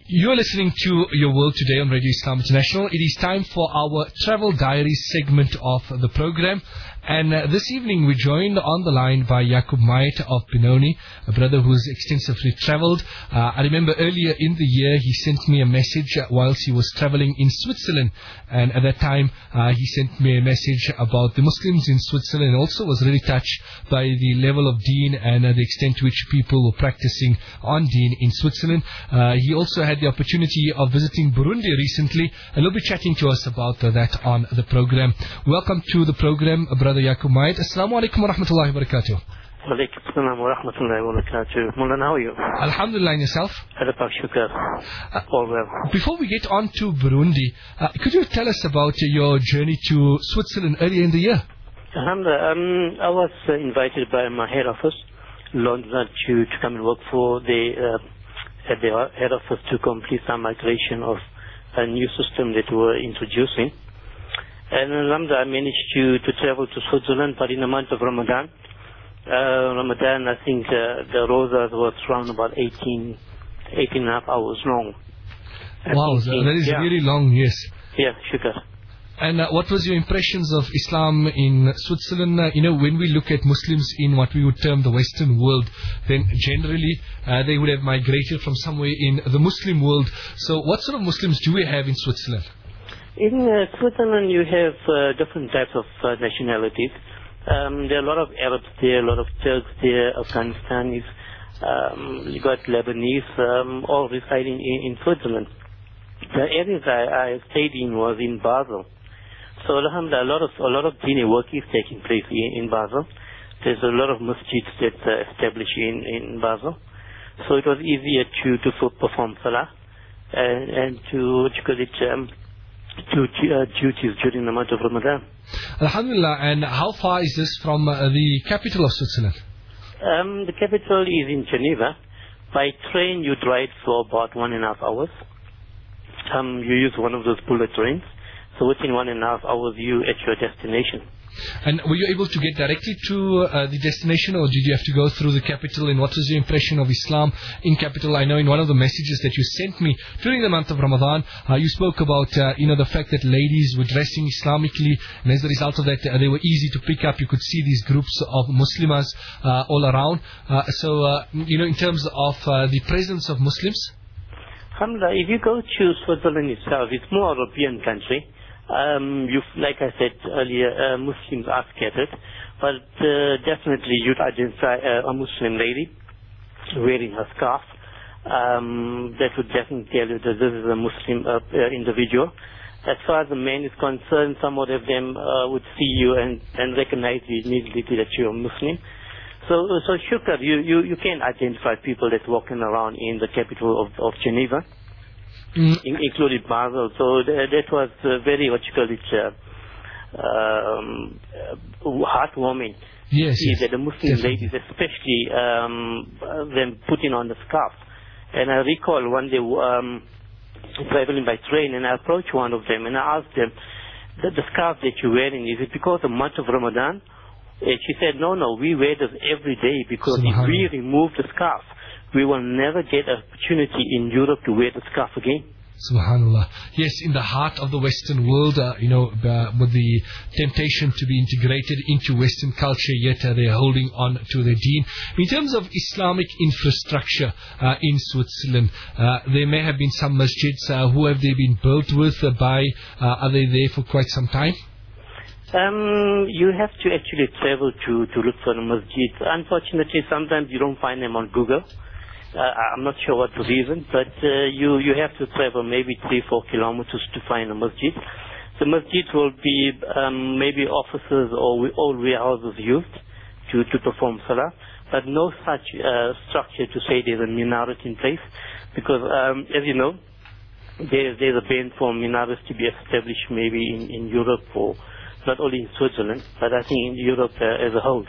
You're listening to Your World Today on Radio Islam International. It is time for our Travel Diary segment of the program. And this evening we're joined on the line by Yaqub Mayet of Benoni, a brother who's extensively travelled. I remember earlier in the year he sent me a message whilst he was travelling in Switzerland. And at that time he sent me a message about the Muslims in Switzerland, and also was really touched by the level of deen and the extent to which people were practicing on deen in Switzerland. He also had the opportunity of visiting Burundi recently, and he'll be chatting to us about that on the program. Welcome to the program, Brother Yaqub Mayet. Assalamu alaikum wa rahmatullahi wa barakatuh. Wa alaikum assalam wa rahmatullahi wa barakatuh. Mulana, how are you? Alhamdulillah, and yourself? All well. Before we get on to Burundi, could you tell us about your journey to Switzerland earlier in the year? Alhamdulillah, I was invited by my head office, London, to come and work for at the head office to complete some migration of a new system that we were introducing. And Alhamdulillah, I managed to travel to Switzerland, but in the month of Ramadan, I think the Rosas was around about 18 and a half hours long. Wow, that is really long, yes. Yeah, shukr. And what was your impressions of Islam in Switzerland? When we look at Muslims in what we would term the Western world, then generally they would have migrated from somewhere in the Muslim world. So what sort of Muslims do we have in Switzerland? In Switzerland you have different types of nationalities. There are a lot of Arabs there, a lot of Turks there, Afghanistanis, you got Lebanese, all residing in Switzerland. The areas I stayed in was in Basel. So alhamdulillah, a lot of dini work is taking place in Basel. There's a lot of masjids that's established in Basel. So it was easier to perform salah and to duties during the month of Ramadan. Alhamdulillah. And how far is this from the capital of Switzerland? The capital is in Geneva. By train you drive for about 1.5 hours. You use one of those bullet trains. So within 1.5 hours you at your destination. And were you able to get directly to the destination, or did you have to go through the capital? And what was your impression of Islam in capital? I know in one of the messages that you sent me during the month of Ramadan, you spoke about the fact that ladies were dressing Islamically, and as a result of that they were easy to pick up. You could see these groups of Muslimas all around. In terms of the presence of Muslims? Alhamdulillah, if you go to Switzerland itself, it's more European country. Like I said earlier, Muslims are scattered, but definitely you'd identify a Muslim lady wearing her scarf. That would definitely tell you that this is a Muslim individual. As far as the man is concerned, some of them would see you and recognize you immediately that you're a Muslim. So shukr, you can identify people that's walking around in the capital of Geneva. Including Basel. So that was very, heartwarming. Yes, see that the Muslim ladies, especially them putting on the scarf. And I recall one day traveling by train, and I approached one of them and I asked them, the scarf that you're wearing, is it because of the month of Ramadan? And she said, no, we wear this every day, because if we remove the scarf, we will never get an opportunity in Europe to wear the scarf again. Subhanallah. Yes, in the heart of the Western world, with the temptation to be integrated into Western culture, yet they're holding on to their deen. In terms of Islamic infrastructure in Switzerland, there may have been some masjids. Who have they been built with by? Are they there for quite some time? You have to actually travel to look for the masjid. Unfortunately, sometimes you don't find them on Google. I'm not sure what the reason, but you have to travel maybe 3-4 kilometers to find a masjid. The masjid will be maybe offices or old warehouses used to perform salah, but no such structure to say there's a minaret in place, because as you know, there's a ban for minarets to be established maybe in Europe, or not only in Switzerland, but I think in Europe as a whole.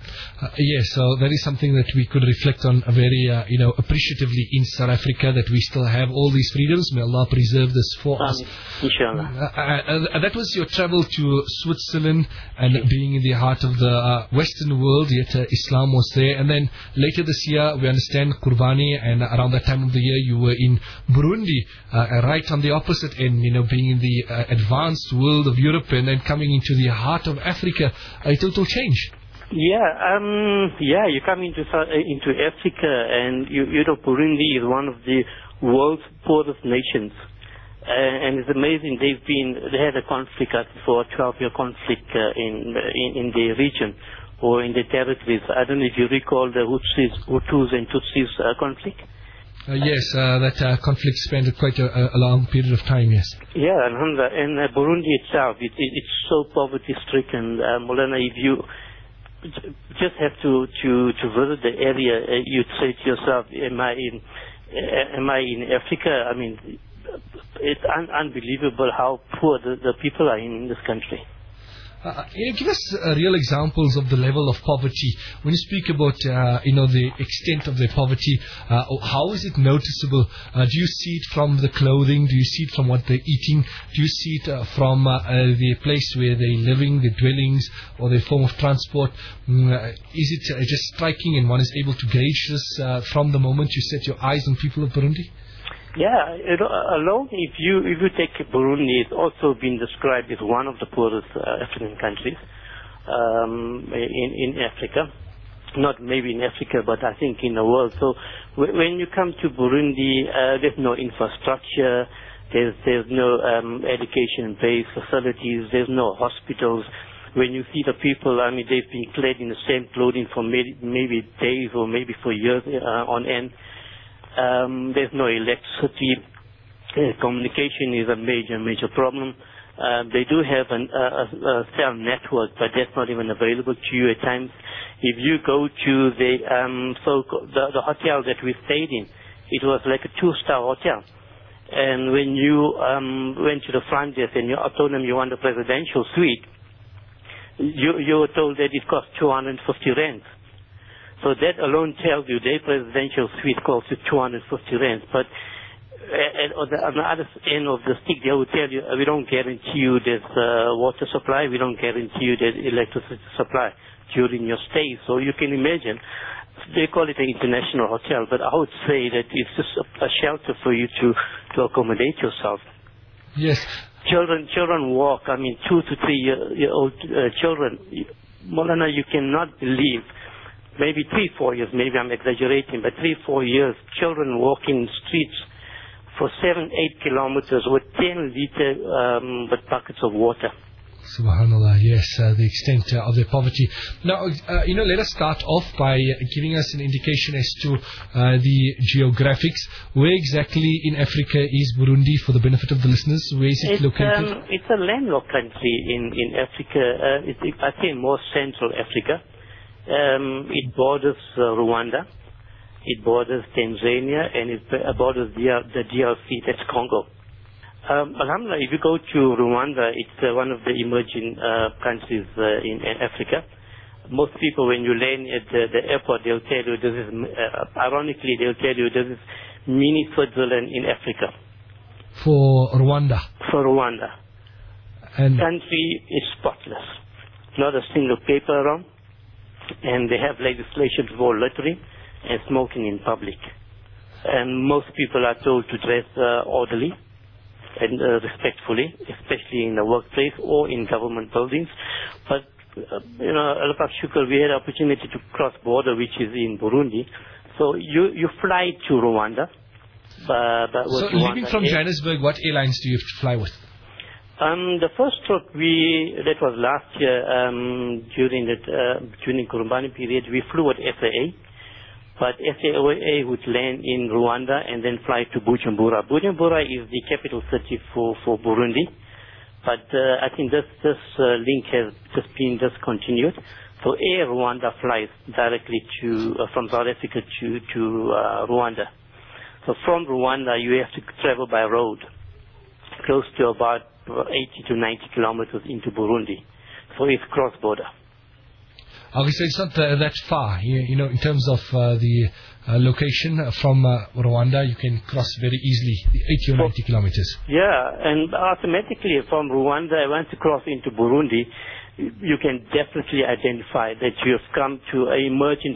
Yes, so that is something that we could reflect on very, appreciatively in South Africa, that we still have all these freedoms. May Allah preserve this for us. Inshallah. That was your travel to Switzerland and being in the heart of the Western world, yet Islam was there. And then later this year, we understand Qurbani, and around that time of the year, you were in Burundi, right on the opposite end, being in the advanced world of Europe and then coming into the heart of Africa. A total change. You come into Africa, and Burundi is one of the world's poorest nations, and it's amazing. They had a conflict for a 12-year conflict in the region or in the territories. I don't know if you recall the Hutus and Tutsis conflict. Yes, that conflict spanned quite a long period of time. Yes. Yeah, and Burundi itself, it's so poverty-stricken. Molana, if you just have to visit the area, you'd say to yourself, am I in Africa? I mean, it's unbelievable how poor the people are in this country. Give us real examples of the level of poverty. When you speak about, the extent of their poverty, how is it noticeable? Do you see it from the clothing? Do you see it from what they're eating? Do you see it from the place where they're living, their dwellings, or their form of transport? Is it just striking and one is able to gauge this from the moment you set your eyes on people of Burundi? Yeah, alone, if you take Burundi, it's also been described as one of the poorest African countries in Africa. Not maybe in Africa, but I think in the world. So when you come to Burundi, there's no infrastructure, there's no education-based facilities, there's no hospitals. When you see the people, I mean, they've been clad in the same clothing for maybe days or maybe for years on end. There's no electricity. Communication is a major problem. They do have a cell network, but that's not even available to you at times. If you go to the hotel that we stayed in, it was like a 2-star hotel. And when you went to the front desk and you told them you want a presidential suite, you were told that it cost 250 rands. So that alone tells you their presidential suite costs you 250 rands. But on the other end of the stick, they will tell you, we don't guarantee you there's water supply, we don't guarantee you there's electricity supply during your stay. So you can imagine, they call it an international hotel, but I would say that it's just a shelter for you to accommodate yourself. Yes. Children walk, 2 to 3 year old children. Molana, you cannot believe, maybe 3-4 years, maybe I'm exaggerating, but 3-4 years, children walking streets for 7-8 kilometers with 10-liter with buckets of water. Subhanallah, yes, the extent of their poverty. Now, let us start off by giving us an indication as to the geographics. Where exactly in Africa is Burundi, for the benefit of the listeners? Where is it located? It's a landlocked country in Africa. I think more central Africa. It borders Rwanda, it borders Tanzania, and it borders the DRC, that's Congo. Alhamdulillah, if you go to Rwanda, it's one of the emerging countries in Africa. Most people, when you land at the airport, they'll tell you this is, ironically, they'll tell you this is mini Switzerland in Africa. For Rwanda? For Rwanda. And country is spotless. Not a single paper around. And they have legislation for littering and smoking in public. And most people are told to dress orderly and respectfully, especially in the workplace or in government buildings. But, Alapak Shukr, we had the opportunity to cross border, which is in Burundi. So you fly to Rwanda. So leaving from Johannesburg, what airlines do you have to fly with? The first trip that was last year, during Kurumbani period, we flew at SAA. But SAA would land in Rwanda and then fly to Bujumbura. Bujumbura is the capital city for Burundi. But I think this link has just been discontinued. So Air Rwanda flies directly from South Africa to Rwanda. So from Rwanda, you have to travel by road, close to about 80 to 90 kilometers into Burundi. So it's cross-border. Okay, so it's not that far. In terms of the location from Rwanda, you can cross very easily, 80 or 90 kilometers. Yeah, and automatically from Rwanda, once you cross into Burundi, you can definitely identify that you have come to an emerging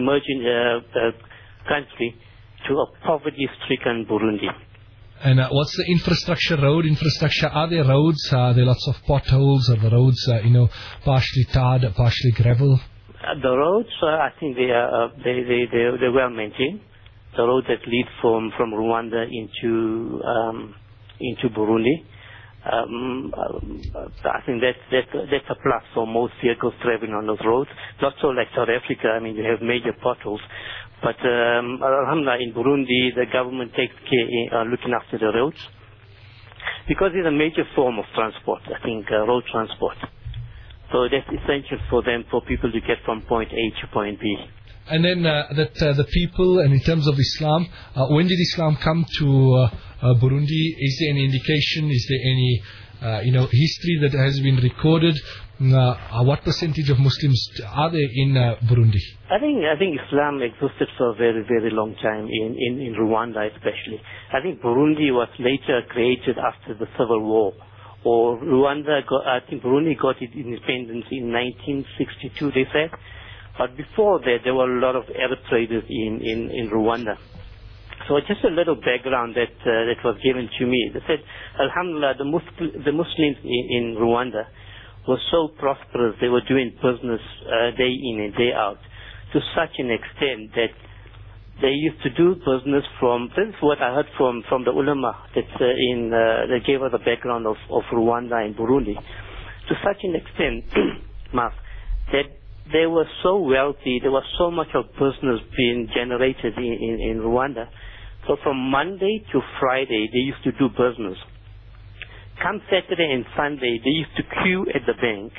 country, to a poverty-stricken Burundi. And what's the road infrastructure? Are there roads? Are there lots of potholes? Are the roads, partially tarred, partially gravel? The roads, I think they're well maintained. The road that lead from Rwanda into Burundi. I think that's a plus for most vehicles traveling on those roads. Not so like South Africa. I mean, you have major potholes. But alhamdulillah, in Burundi, the government takes care looking after the roads, because it's a major form of transport. I think road transport. So that's essential for people to get from point A to point B. And then the people, and in terms of Islam, when did Islam come to Burundi? Is there any indication? Is there any history that has been recorded? What percentage of Muslims are there in Burundi? I think Islam existed for a very, very long time in Rwanda especially. I think Burundi was later created after the civil war. Or Burundi got its independence in 1962, they said. But before that, there were a lot of Arab traders in Rwanda. So just a little background that was given to me. They said, alhamdulillah, the Muslims in Rwanda were so prosperous. They were doing business day in and day out, to such an extent that they used to do business this is what I heard from the ulama that gave us the background of Rwanda and Burundi, to such an extent, that they were so wealthy, there was so much of business being generated in Rwanda. So from Monday to Friday, they used to do business. Come Saturday and Sunday, they used to queue at the bank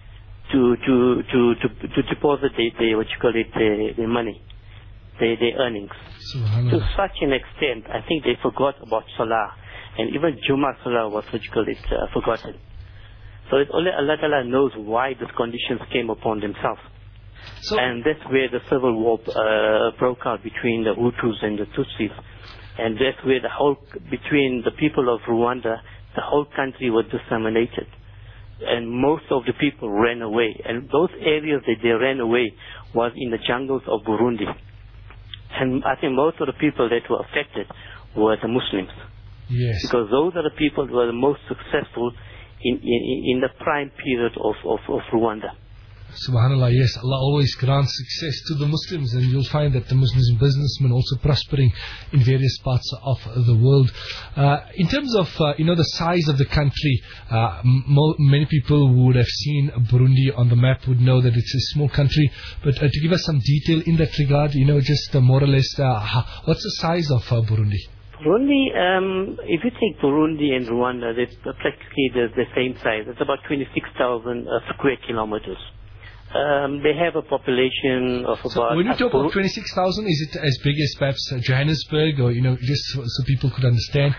to deposit their money, their earnings. To such an extent, I think they forgot about Salah, and even Jummah Salah was forgotten. So only Allah Ta'ala knows why these conditions came upon themselves. And that's where the civil war broke out between the Hutus and the Tutsis. And that's where between the people of Rwanda, the whole country was disseminated. And most of the people ran away. And those areas that they ran away was in the jungles of Burundi. And I think most of the people that were affected were the Muslims. Yes. Because those are the people who were the most successful in the prime period of Rwanda. Subhanallah, yes, Allah always grants success to the Muslims, and you'll find that the Muslim businessmen also prospering in various parts of the world. In terms of, the size of the country, many people who would have seen Burundi on the map would know that it's a small country, but to give us some detail in that regard, just more or less, what's the size of Burundi? Burundi, if you take Burundi and Rwanda, they're practically the same size. It's about 26,000 square kilometers. They have a population of about... So when you talk about 26,000, is it as big as perhaps Johannesburg, or, just so people could understand?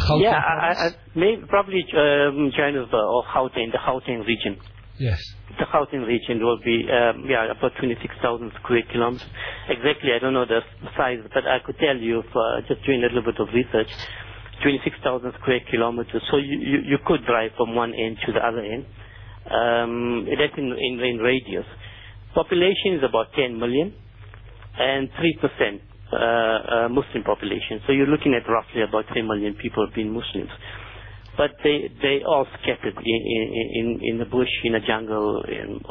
Probably Johannesburg or Gauteng, the Gauteng region. Yes. The Gauteng region will be, about 26,000 square kilometers. Exactly, I don't know the size, but I could tell you, just doing a little bit of research, 26,000 square kilometers. So you could drive from one end to the other end. That's in radius. Population is about 10 million and 3% Muslim population. So you're looking at roughly about 3 million people being Muslims. But they all scattered in the bush, in the jungle,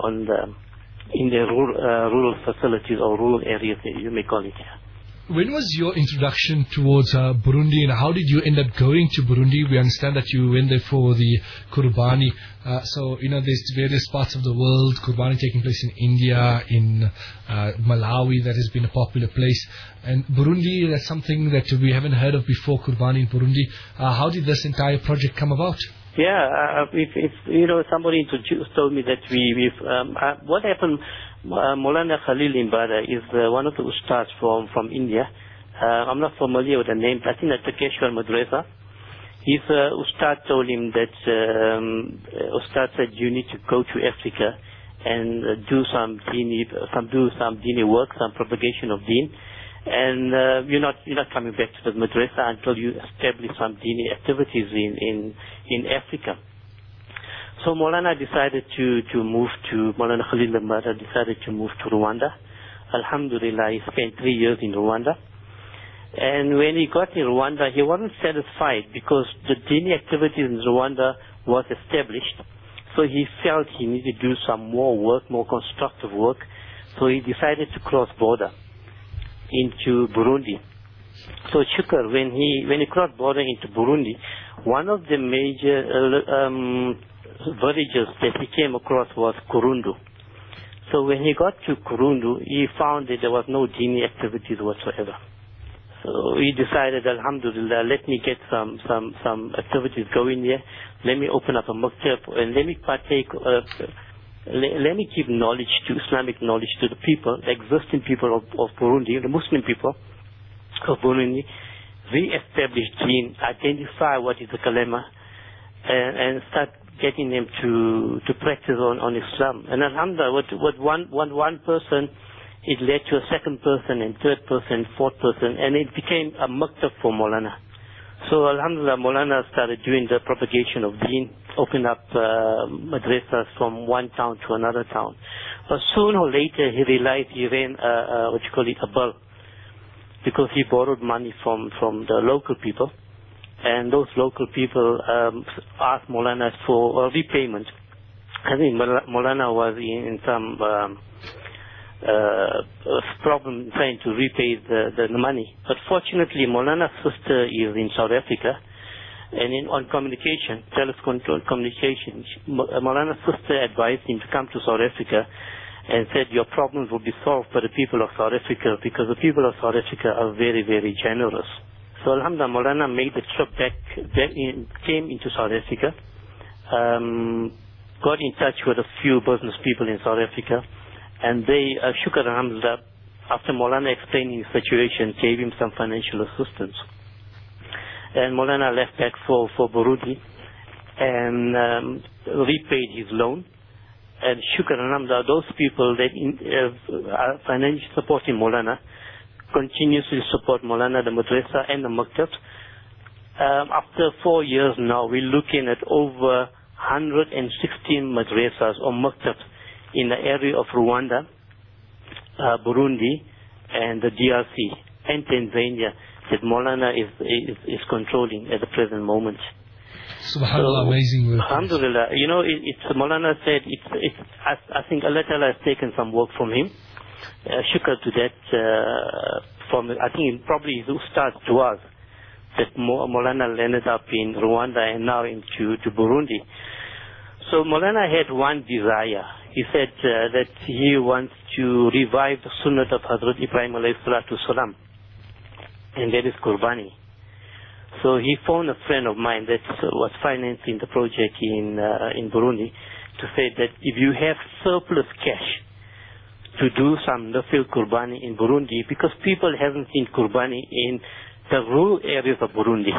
in the rural facilities or rural areas, you may call it. When was your introduction towards Burundi, and how did you end up going to Burundi? We understand that you went there for the Kurbani. There's various parts of the world, Kurbani taking place in India, in Malawi, that has been a popular place. And Burundi, that's something that we haven't heard of before, Kurbani in Burundi. How did this entire project come about? Yeah, if somebody told me that what happened, Maulana Khalil Imbada is one of the ustads from India. I'm not familiar with the name, but I think that's Takeshwar Madrasa. His ustad told him that, ustad said, you need to go to Africa and do some dini work, some propagation of deen. And you're not coming back to the madrasa until you establish some dini activities in Africa. So Maulana decided to move to, Maulana Khalil Lamara decided to move to Rwanda. Alhamdulillah, he spent 3 years in Rwanda. And when he got in Rwanda, he wasn't satisfied because the dini activities in Rwanda was established. So he felt he needed to do some more work, more constructive work. So he decided to cross border into Burundi. So Shukr, when he crossed border into Burundi, one of the major villages that he came across was Kurundu. So when he got to Kurundu, he found that there was no dini activities whatsoever. So he decided, Alhamdulillah, let me get some activities going here. Let me open up a maktab and let me partake. Let me give knowledge to Islamic knowledge to the people, the existing people of Burundi, the Muslim people of Burundi. Re-establish deen, identify what is the kalima, and start getting them to practice on Islam. And Alhamdulillah, what one person, it led to a second person and third person, fourth person, and it became a maktab for Maulana. So Alhamdulillah, Maulana started doing the propagation of deen, opened up madrasas from one town to another town. But sooner or later, he realized he ran a bill, because he borrowed money from the local people. And those local people asked Maulana for a repayment. I think Maulana was in some problem trying to repay the money. But fortunately, Maulana's sister is in South Africa, and on communication, telephone communication, Maulana's sister advised him to come to South Africa and said, your problems will be solved by the people of South Africa, because the people of South Africa are very, very generous. So Alhamdulillah, Maulana made the trip back came into South Africa, got in touch with a few business people in South Africa, and they, Shukr Alhamdulillah, after Maulana explaining his situation, gave him some financial assistance. And Maulana left back for Burundi and repaid his loan. And Shukr Alhamdulillah, those people that are financially supporting Maulana, continuously support Maulana, the madrasa and the maktab. After 4 years now, we're looking at over 116 madrasas or maktabs in the area of Rwanda, Burundi, and the DRC and Tanzania that Maulana is controlling at the present moment. Subhanallah, so, amazing work. Alhamdulillah, Maulana said I think Allah Ta'ala has taken some work from him. Shukr to that, I think probably his Ustad's du'as that Maulana landed up in Rwanda and now into Burundi. So Maulana had one desire. He said that he wants to revive the sunnah of Hazrat Ibrahim alayhi salatu salam, and that is Qurbani. So he phoned a friend of mine that was financing the project in Burundi to say that if you have surplus cash to do some nafil Qurbani in Burundi, because people haven't seen Qurbani in the rural areas of Burundi.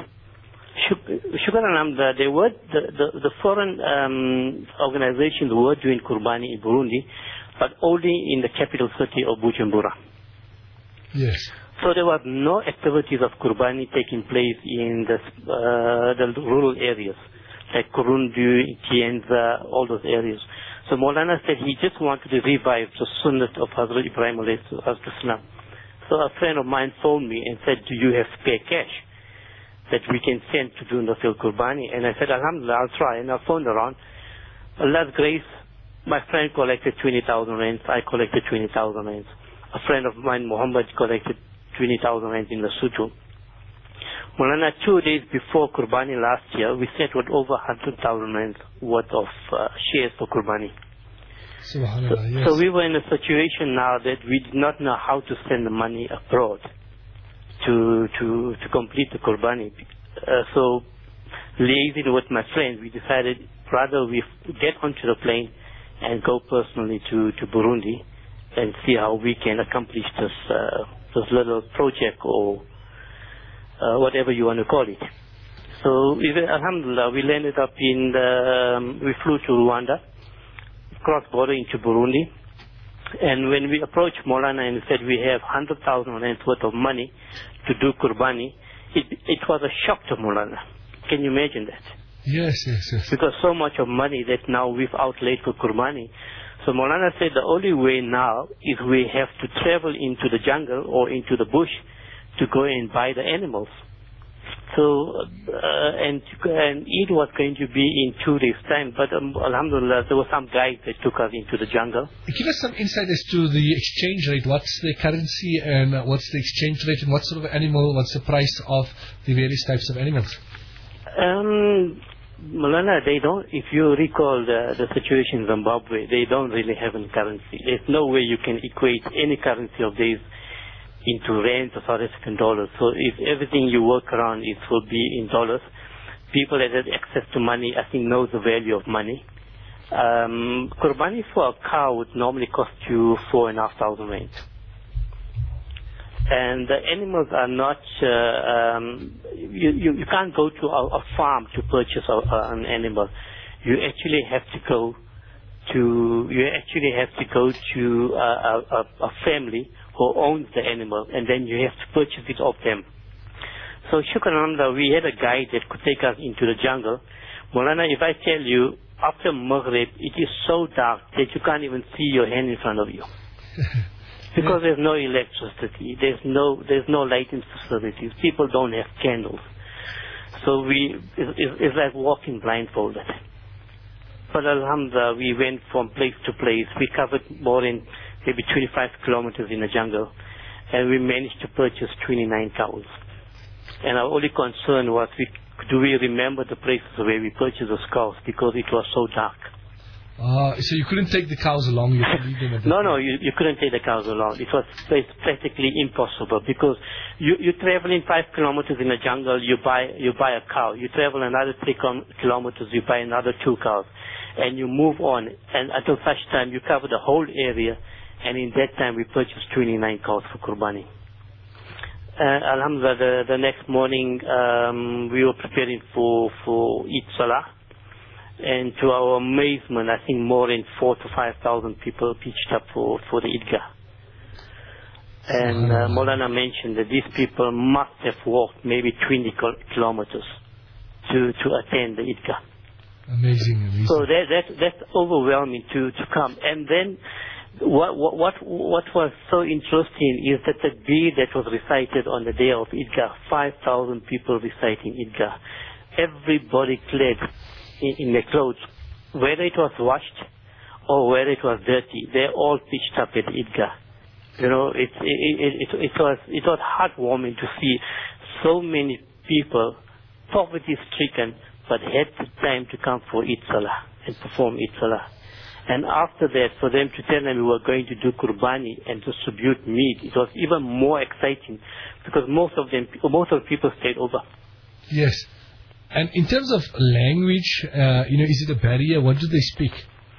Shukr Alhamdulillah, the foreign organizations were doing Qurbani in Burundi, but only in the capital city of Bujumbura. Yes. So there was no activities of Qurbani taking place in the rural areas, like Kurundu, Kienza, all those areas. So Maulana said he just wanted to revive the sunnah of Hazrat Ibrahim alayhi salam. So a friend of mine phoned me and said, do you have spare cash that we can send to do nafil Qurbani? And I said, Alhamdulillah, I'll try. And I phoned around. Allah's grace, my friend collected 20,000 rands. I collected 20,000 rands. A friend of mine, Muhammad, collected 20,000 rands in Lesotho. Maulana, 2 days before Qurbani last year, we sent with over 100,000 rands worth of shares for Qurbani. Yes. So we were in a situation now that we did not know how to send the money abroad to complete the Qurbani. So liaising with my friends, we decided rather we get onto the plane and go personally to Burundi and see how we can accomplish this little project or whatever you want to call it. So Alhamdulillah, we landed up we flew to Rwanda, cross border into Burundi. And when we approached Maulana and said we have 100,000 rands worth of money to do Qurbani, it was a shock to Maulana. Can you imagine that? Yes. Because so much of money that now we've outlaid for Qurbani. So Maulana said the only way now is we have to travel into the jungle or into the bush to go and buy the animals. So, and it was going to be in 2 days' time, but alhamdulillah, there were some guys that took us into the jungle. Give us some insight as to the exchange rate. What's the currency and what's the exchange rate, and what sort of animal, what's the price of the various types of animals? Maulana, they don't, if you recall the situation in Zimbabwe, they don't really have any currency. There's no way you can equate any currency of these into rands or South African dollars. So if everything you work around will be in dollars, people that have access to money, I think, knows the value of money. Qurbani for a cow would normally cost you 4,500 rands. And the animals are not, you can't go to a farm to purchase an animal. You actually have to go to a family who owns the animal, and then you have to purchase it off them. So Shukran, we had a guide that could take us into the jungle. Maulana, if I tell you, after Maghrib, it is so dark that you can't even see your hand in front of you. Because there's no electricity, there's no lighting facilities, people don't have candles. So it's like walking blindfolded. But alhamdulillah, we went from place to place. We covered more than maybe 25 kilometers in the jungle, and we managed to purchase 29 cows. And our only concern was, do we remember the places where we purchased those cows, because it was so dark. So you couldn't take the cows along, you could leave them at the No, you couldn't take the cows along. It was practically impossible, because you travel in 5 kilometers in the jungle, you buy a cow. You travel another 3 kilometers, you buy another 2 cows. And you move on, and until such time you cover the whole area, and in that time we purchased 29 cows for Qurbani. Alhamdulillah, the next morning we were preparing for Eid Salah. And to our amazement, I think more than 4,000 to 5,000 people pitched up for the Idgah. And Maulana mentioned that these people must have walked maybe 20 kilometers to attend the Idgah. Amazing. So that's overwhelming to come. And then what was so interesting is that the Takbir that was recited on the day of Idgah, 5,000 people reciting Idgah, everybody clad in their clothes, whether it was washed or whether it was dirty, they all pitched up at Idgah. You know, it was heartwarming to see so many people poverty-stricken, but had the time to come for Eid Salah and perform Eid Salah. And after that, for them to tell them we were going to do Qurbani and distribute meat, it was even more exciting, because most of the people stayed over. Yes. And in terms of language, is it a barrier? What do they speak?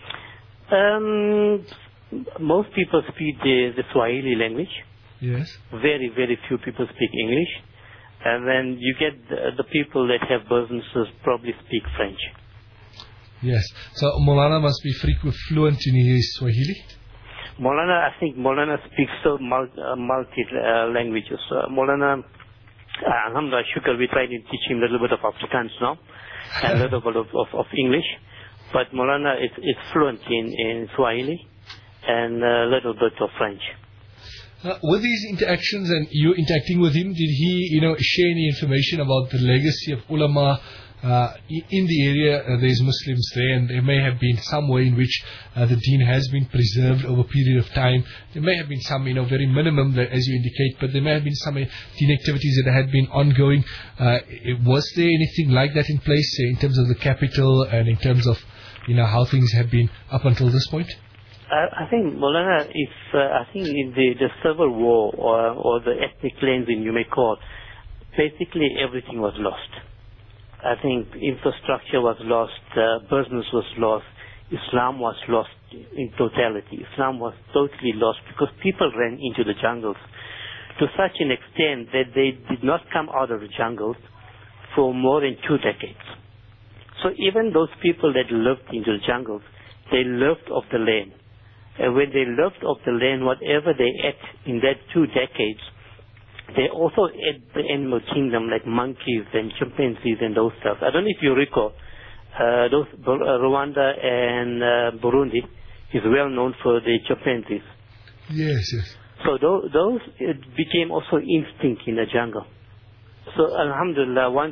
Most people speak the Swahili language. Yes. Very, very few people speak English. And then you get the people that have businesses probably speak French. Yes. So Maulana must be fluent in his Swahili? I think Maulana speaks so multi languages. Maulana, alhamdulillah, shukr, we try to teach him a little bit of Afrikaans now, and a little bit of English. But Maulana is fluent in Swahili and a little bit of French. With these interactions and you interacting with him, did he, share any information about the legacy of ulama in the area? There's Muslims there, and there may have been some way in which the deen has been preserved over a period of time. There may have been some, very minimum, as you indicate, but there may have been some deen activities that had been ongoing. Was there anything like that in place in terms of the capital and in terms of, how things have been up until this point? I think, Maulana, I think in the civil war or the ethnic cleansing, you may call it, basically everything was lost. I think infrastructure was lost, business was lost, Islam was lost in totality. Islam was totally lost because people ran into the jungles to such an extent that they did not come out of the jungles for more than 2 decades. So even those people that lived into the jungles, they lived off the land. And when they lived off the land, whatever they ate in that 2 decades, they also ate the animal kingdom like monkeys and chimpanzees and those stuff. I don't know if you recall, Rwanda and Burundi is well known for the chimpanzees. Yes, yes. So those it became also instinct in the jungle. So Alhamdulillah, once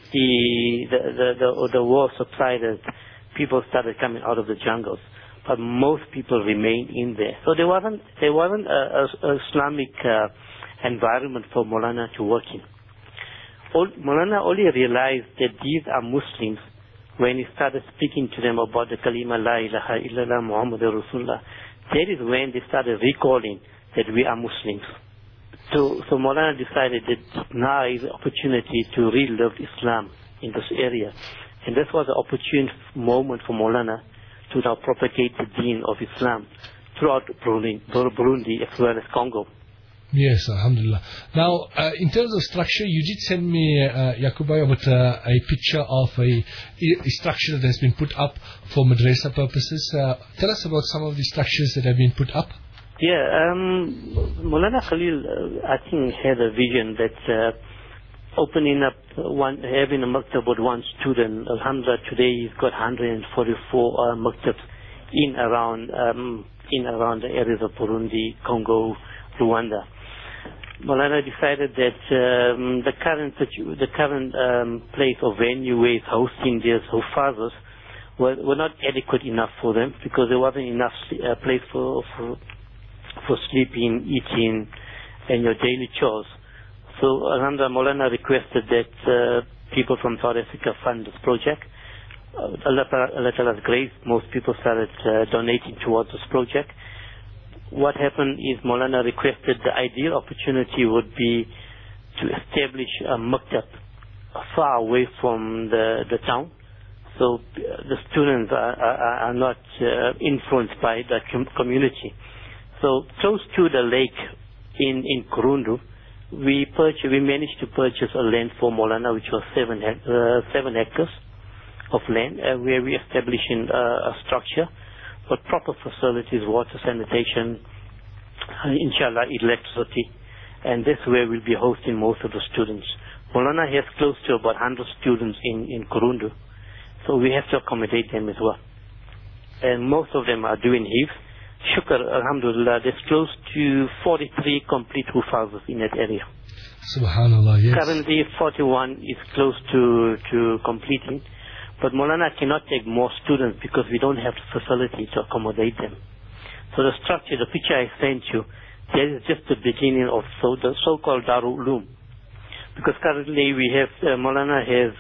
the war subsided, people started coming out of the jungles, but most people remained in there. So there wasn't a Islamic environment for Maulana to work in. Maulana only realized that these are Muslims when he started speaking to them about the kalima la ilaha illallah Muhammadur Rasulullah. That is when they started recalling that we are Muslims. So Maulana decided that now is the opportunity to relive Islam in this area. And this was an opportune moment for Maulana to now propagate the deen of Islam throughout Burundi as well as Congo. Yes, alhamdulillah. Now, in terms of structure, you did send me, Yakubai, with a picture of a structure that has been put up for madrasa purposes. Tell us about some of the structures that have been put up. Yeah, Maulana Khalil, I think, had a vision that opening up having a maktab with one student. Alhamdulillah, today he's got 144 maktabs in around the areas of Burundi, Congo, Rwanda. Maulana decided that the current place or venue where he's hosting their hufazas were not adequate enough for them, because there wasn't enough place for sleeping, eating, and your daily chores. So Alhamdulillah, Maulana requested that people from South Africa fund this project. Allah Ta'ala's grace, most people started donating towards this project. What happened is Maulana requested the ideal opportunity would be to establish a maktab far away from the town, so the students are not influenced by the community. So close to the lake in Kurundu, we managed to purchase a land for Maulana, which was 7 hectares of land, where we establishing a structure with proper facilities, water, sanitation, inshallah electricity, and that's where we'll be hosting most of the students. Maulana has close to about 100 students in Kurundu, so we have to accommodate them as well. And most of them are doing hifz. Shukr, alhamdulillah, there's close to 43 complete hufazas in that area. Subhanallah, yes. Currently 41 is close to completing, but Maulana cannot take more students because we don't have the facility to accommodate them. So the structure, the picture I sent you, that is just the beginning of the so-called Darul Uloom. Because currently we have, Maulana has,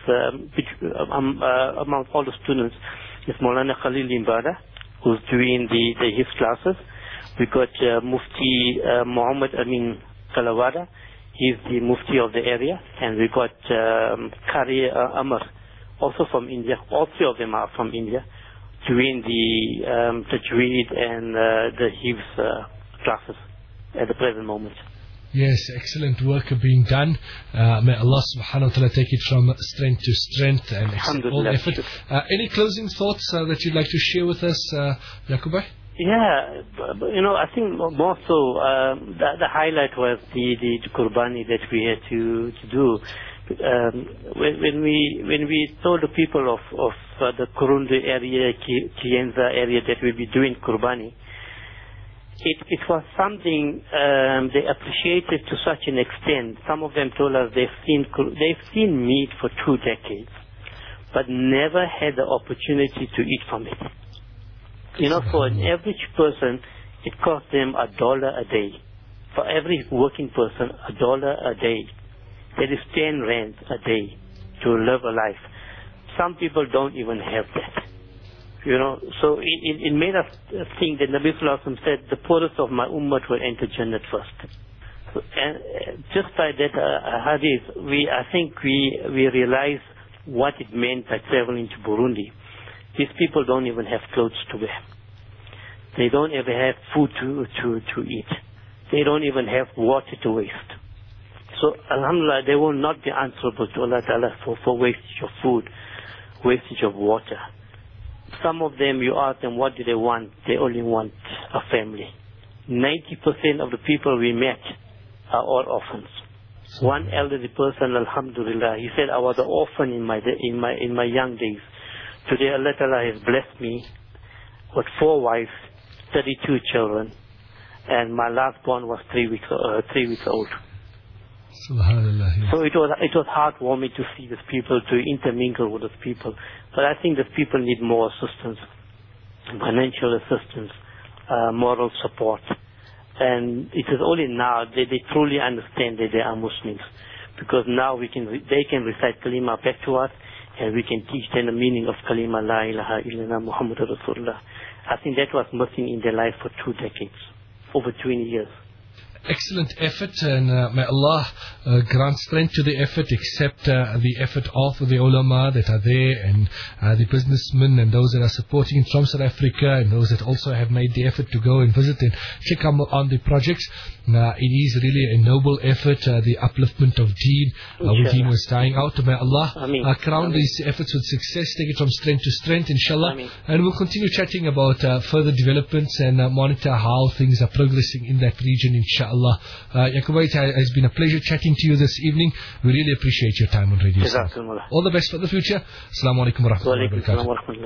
among all the students, is Maulana Khalil Imbada, who's doing the hifz classes. We got Mufti Muhammad Amin Kalawada, he's the Mufti of the area. And we got Kari Amar, also from India. All 3 of them are from India, doing the tajweed and the hifz classes at the present moment. Yes, excellent work being done. May Allah subhanahu wa ta'ala take it from strength to strength and accept all effort. Any closing thoughts that you'd like to share with us, Yakubai? Yeah, I think more so the highlight was the Qurbani that we had to do. When we told the people of the Kurundu area, Kienza area, that we'll be doing Qurbani, it was something they appreciated to such an extent. Some of them told us they've seen meat for 2 decades, but never had the opportunity to eat from it. For an average person, it cost them $1 a day. For every working person, $1 a day. That is 10 rand a day to live a life. Some people don't even have that. So it made us think that Nabi Sallallahu Alaihi Wasallam said, the poorest of my ummah will enter Jannat first. So, and just by that hadith, I think we realize what it meant by traveling to Burundi. These people don't even have clothes to wear. They don't ever have food to eat. They don't even have water to waste. So, alhamdulillah, they will not be answerable to Allah Ta'ala for wastage of food, wastage of water. some of them, you ask them, what do they want? They only want a family. 90% of the people we met are all orphans. One elderly person, alhamdulillah, he said, I was an orphan in my young days. Today Allah Ta'ala has blessed me with 4 wives, 32 children, and my last born was 3 weeks old. Subhanallah. Yes. So it was heartwarming to see these people, to intermingle with these people. But I think these people need more assistance, financial assistance, moral support. And it is only now that they truly understand that they are Muslims, because now they can recite Kalima back to us, and we can teach them the meaning of Kalima La ilaha illallah Muhammadur Rasulullah. I think that was missing in their life for 2 decades, over 20 years. Excellent effort, and may Allah grant strength to the effort, accept the effort of the ulama that are there, and the businessmen and those that are supporting it from South Africa, and those that also have made the effort to go and visit and check on the projects. It is really a noble effort, the upliftment of Deen. Our Deen was dying out. May Allah crown these efforts with success, take it from strength to strength, inshallah. Ameen. And we'll continue chatting about further developments and monitor how things are progressing in that region, inshallah. Yaqub Mait, it has been a pleasure chatting to you this evening. We really appreciate your time on Radio Islam. All the best for the future. Assalamu alaikum wa rahmatullahi wa barakatuh.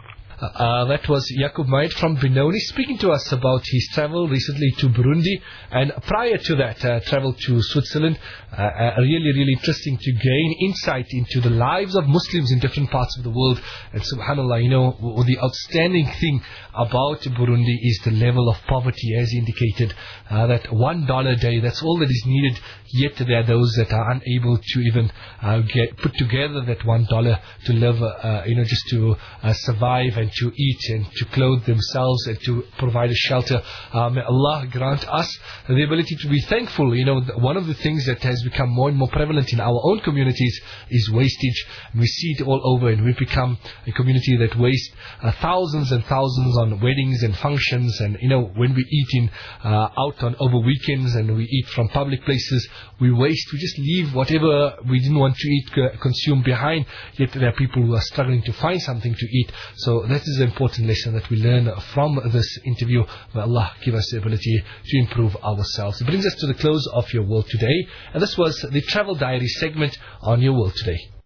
That was Yaqub Mait from Benoni speaking to us about his travel recently to Burundi, and prior to that travel to Switzerland. Really interesting to gain insight into the lives of Muslims in different parts of the world. And subhanAllah, the outstanding thing about Burundi is the level of poverty, as indicated, that $1 a day, that's all that is needed. Yet there are those that are unable to even put together that $1 to live, just to survive and to eat and to clothe themselves and to provide a shelter. May Allah grant us the ability to be thankful. One of the things that has become more and more prevalent in our own communities is wastage. We see it all over, and we've become a community that wastes thousands and thousands on weddings and functions. And when we eat out on over weekends and we eat from public places, we waste. We just leave whatever we didn't want to eat, consume behind. Yet there are people who are struggling to find something to eat. So that is an important lesson that we learn from this interview. May Allah give us the ability to improve ourselves. It brings us to the close of Your World Today, and this was the Travel Diary segment on Your World Today.